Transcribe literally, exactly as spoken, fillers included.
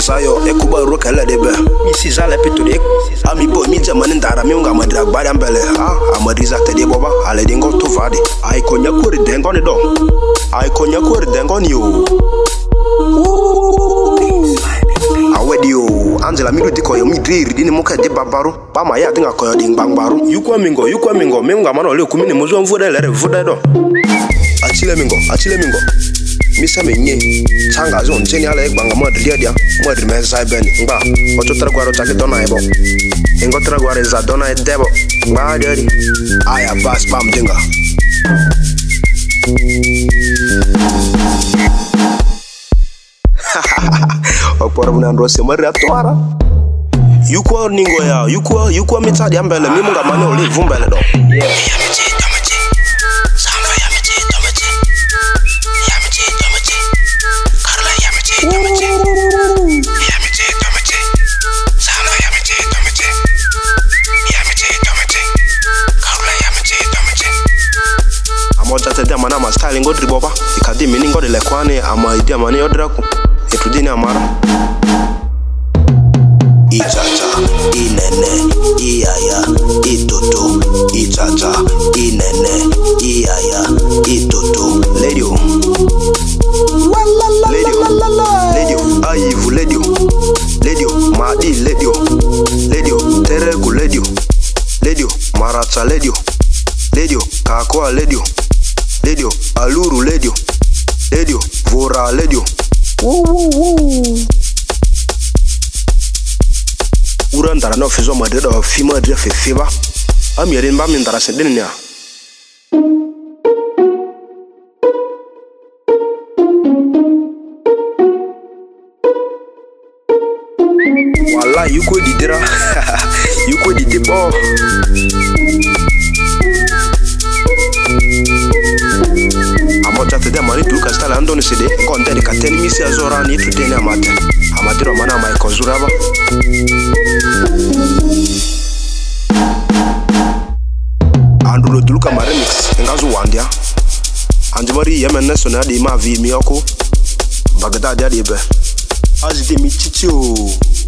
sayo ekuba roka la debe mi si zale pitode ami boy mi jamani ndara mi nga madra gbari ambele ha amadiza tede boba ale dingo to vade ai konya kori dengo ni do ai konya kori dengo ni o awedi o Angela mi do koyo mi diri dini muka de babaro ba ma ya dinga koyo ding bangbaro yukwa mingo yukwa mingo mi nga mano le kumini muzo mvude le vude do achile mingo achile mingo misa menye changa zo ncheni ala egbanga modri dia dia modri me sai ben ngba ocho tra gwaro take dona ebo ngo tra gwaro za dona e debo ngba dia aya bas bam dinga opora muna ndose mari atwara yuko ningo ya yuko yuko mitadi ambele mi munga mane oli vumbele do yeah. Tete mana ma style ngo driboba ikadi mini ngo de lekwane ama idi amane yodraku etudini amara ichacha inene iyaya itoto ichacha inene iyaya itoto lady lady lady ayivu lady lady madi lady lady teregu lady lady maracha lady lady kakwa lady Ledio, aluru ledio, ledio, vora ledio. Woo woo woo. Urandara no fizo madeda fima de fe fiba. Ami yerin ba min dara sedenia. Wala yuko didira. Yuko didipo. Tede mani duka stala andoni sede konte de kateni misi azora ni tutene amate amadiro mana mai kozuraba andulo duluka maremix ngazu wandia anjimari yemen sonadi ma vi mioko bagdad ya dibe azide mi chichio